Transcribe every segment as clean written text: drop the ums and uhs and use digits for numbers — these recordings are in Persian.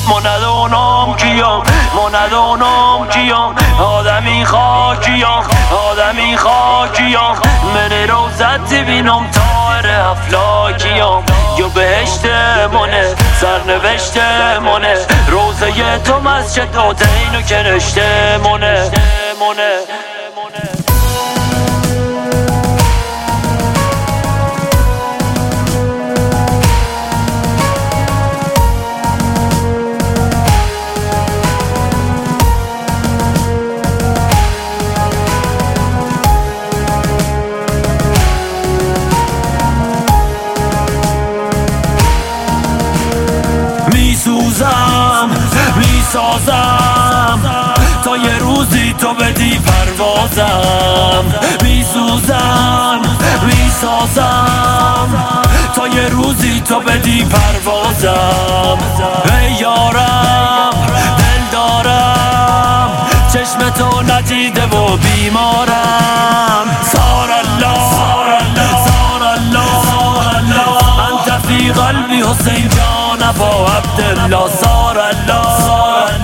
ما ندانم کیم ما ندانم کیم آدمی خاکیم آدمی خاکیم من روزت بینم تار افلاکیم یا بهشت منه سرنوشت منه روزه تو مسجد و دین و کنشته منه میسازم تا یه روزی تو بدی پروازم میسوزم میسازم تا یه روزی تو بدی پروازم ای یارم دل دارم چشم تو ندیده و بیمارم سار الله سار الله انت فی قلبی حسین جان ابا عبدالله سار الله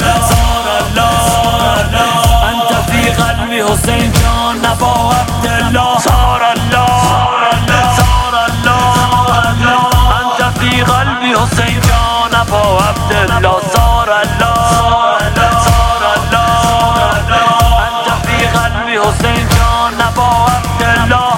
انت فی قلبی حسین جان ابا عبدالله سار الله انت فی قلبی حسین جان ابا عبدالله سار الله انت فی قلبی حسین جان ابا عبدالله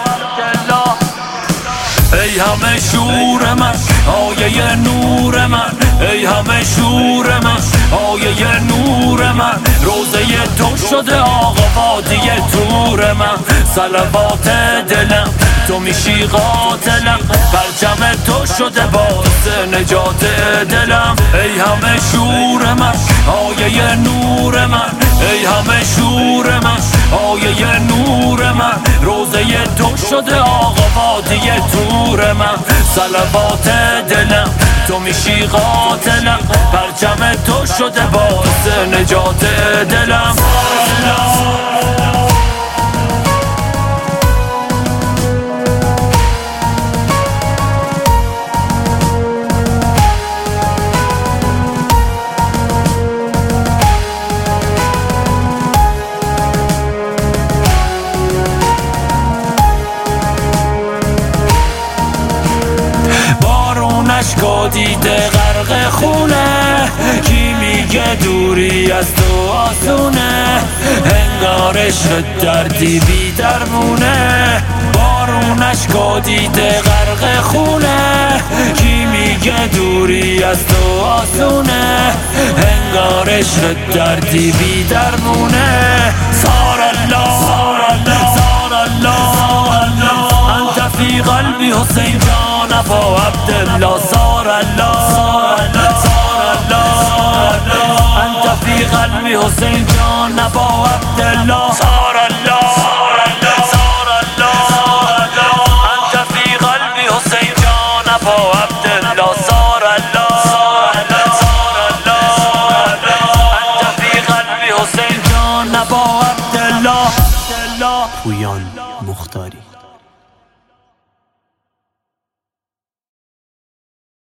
ای همه شور من آیه نور من ای همه شور من آیه نور من روزه تو شده آقا وادی تور من صلوات دلم تو میشی قاتلم پرچم تو شده باعث نجات دلم ای همه شور من آیه نور من ای همه شور من آیه نور من روزه تو شده آقا وادی تور من صلوات دلم تو میشی قاتلم پرچم تو شده باعث نجات دلم اشکا دیده غرق خونه کی میگه دوری از تو آسونه انگار عشق دردی بی درمونه بارون اشکا دیده غرق خونه کی میگه دوری از تو آسونه انگار عشق دردی بی درمونه سار الله انت فی قلبی حسین جان ابا عبدالله سار الله انت فی قلبی حسین جان ابا عبدالله سار الله انت فی قلبی حسین جان ابا عبدالله سار الله انت فی قلبی حسین جان ابا عبدالله. پویان مختاری.